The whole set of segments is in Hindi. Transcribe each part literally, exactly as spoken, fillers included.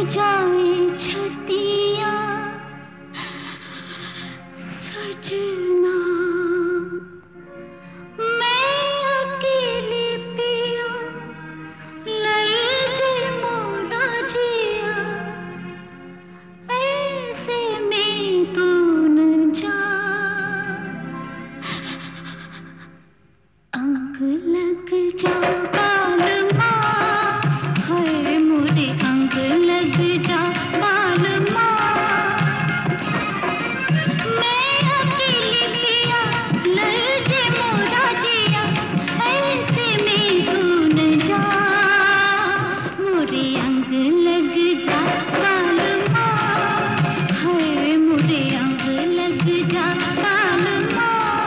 जाए छतिया सजना, मैं अकेली पिया लर्जे मोरा जिया, ऐसे में तू न जा। अंग लग जा बालमा, हाय मोरे अंग लग जा बालमा, मैं अकेली पिया लर्जे मोरा जिया, ऐसे में तू न जा। मोरे अंग लग जा बालमा, हाय मोरे अंग लग जा बालमा।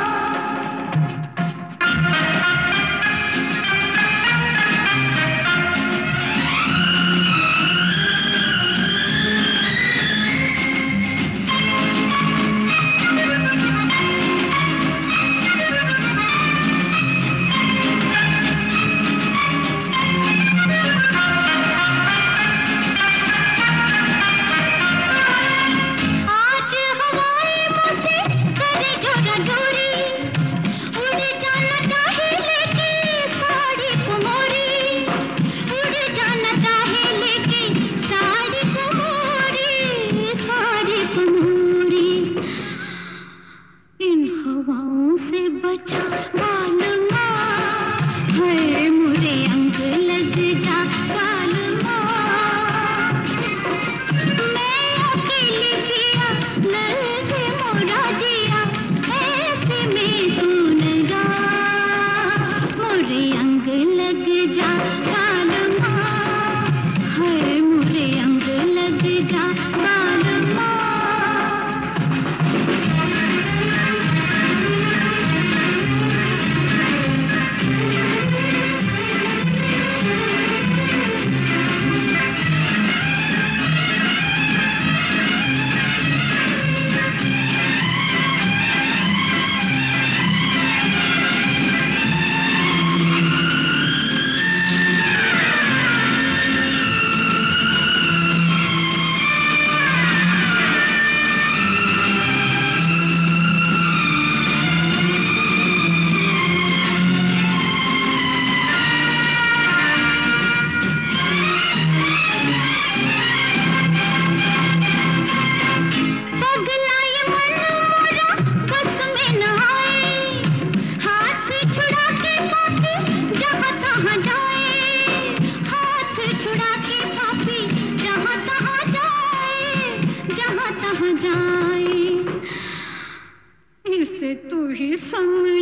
हवाओं से बचा बालमा, हाय मोरे अंग लग जा बालमा, मैं अकेली पिया लर्जे मोरा जिया, ऐसे में तू न जा। मोरे अंग लग जा बालमा, हाय मोरे अंग लग जा बालमा। जाए इसे तू ही संग